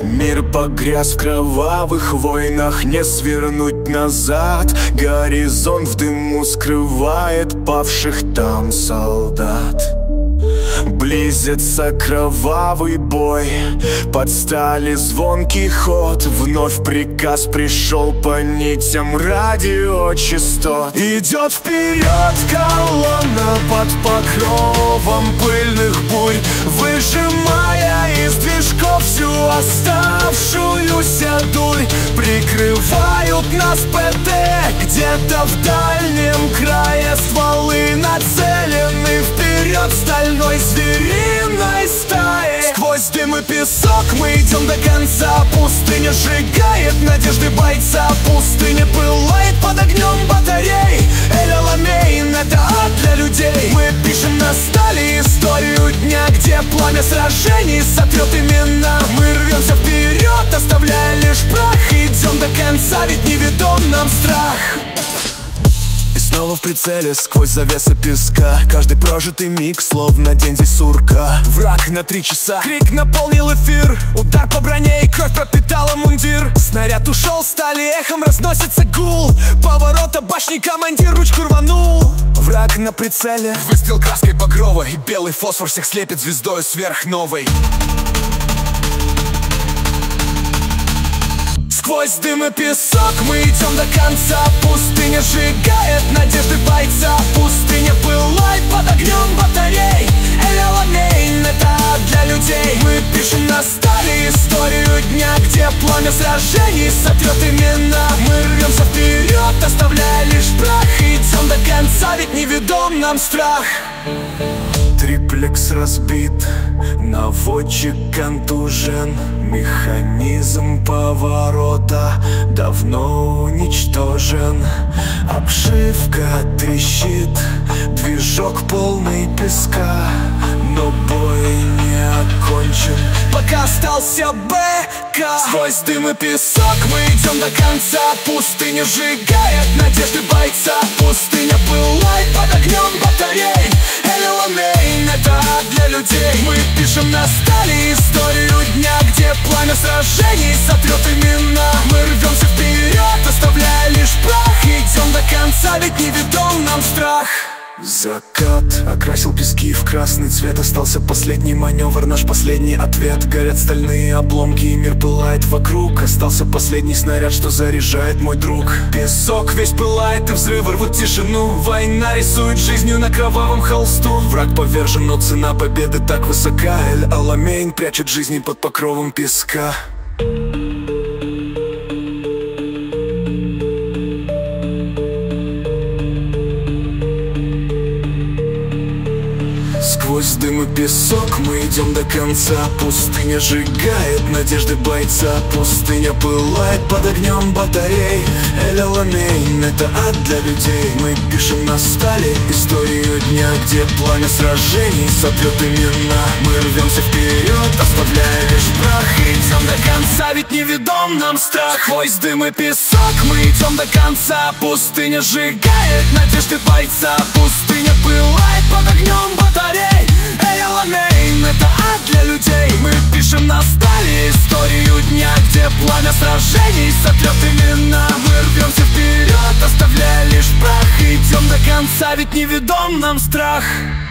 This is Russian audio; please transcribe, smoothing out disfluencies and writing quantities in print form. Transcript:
Мир погряз в кровавых войнах, не свернуть назад. Горизонт в дыму скрывает павших там солдат. Близится кровавый бой, под стали звонкий ход. Вновь приказ пришел по нитям радиочастот. Идет вперед колонна под покровом пыльных бурь, выжимая из движков всю оставшуюся дурь. Прикрывают нас ПТ, где-то в дальнем крае стволы нацелены вперед стальной звериной стаи. Сквозь дым и песок мы идем до конца. Пустыня сжигает надежды бойца. Пустыня пылает под огнем батарей. Эль-Аламейн — это ад для людей. Мы пишем на стали историю дня, где пламя сражений сотрет имена. Мы рвемся вперед, оставляя лишь прах. Идем до конца, ведь неведом нам страх. И снова в прицеле, сквозь завесы песка. Каждый прожитый миг, словно день здесь сурка. Враг на 3 часа, крик наполнил эфир. Удар по броне и кровь пропитала мундир. Снаряд ушел, стали эхом разносится гул. Поворота башни командир ручку рванул. Враг на прицеле, выстрел краской багровой. И белый фосфор всех слепит звездою сверхновой. Сквозь дым и песок мы идем до конца. Пустыня сжигает надежды бойца. Пустыня пылает под огнем батарей. Эль-Аламейн — это ад для людей. Мы пишем на стали историю дня, где пламя сражений сотрет имена. Мы рвемся вперед, оставляя лишь прах. Идем до конца, ведь неведом нам страх. Триплекс разбит, наводчик контужен. Механизм поворота давно уничтожен. Обшивка трещит, движок полный песка. Но бой не окончен, пока остался БК. Сквозь дым и песок мы идем до конца. Пустыня сжигает надежды бойца. Пустыня пылает под огнем батарей. Эль-Аламейн — это ад для людей. Мы пишем на стали историю дня, где пламя сражений сотрет имена. Мы рвемся вперед, оставляя лишь прах. Идем до конца, ведь неведом нам страх. Закат окрасил пески в красный цвет. Остался последний маневр, наш последний ответ. Горят стальные обломки и мир пылает вокруг. Остался последний снаряд, что заряжает мой друг. Песок весь пылает и взрывы рвут тишину. Война рисует жизнью на кровавом холсту. Враг повержен, но цена победы так высока. Эль-Аламейн прячет жизни под покровом песка. Сквозь дым и песок мы идем до конца. Пустыня сжигает надежды бойца. Пустыня пылает под огнем батарей. Эль-Аламейн — это ад для людей. Мы пишем на стали историю дня, где пламя сражений сотрет имена. Мы рвемся вперед, оставляя лишь прах. Идем до конца, ведь неведом нам страх. Сквозь дым и песок мы идем до конца. Пустыня сжигает надежды бойца. Пустыня пылает под огнем батарей. Эль-Аламейн — это ад для людей. Мы пишем на стали историю дня, где пламя сражений сотрет имена. Мы рвемся вперед, оставляя лишь прах. Идем до конца, ведь неведом нам страх.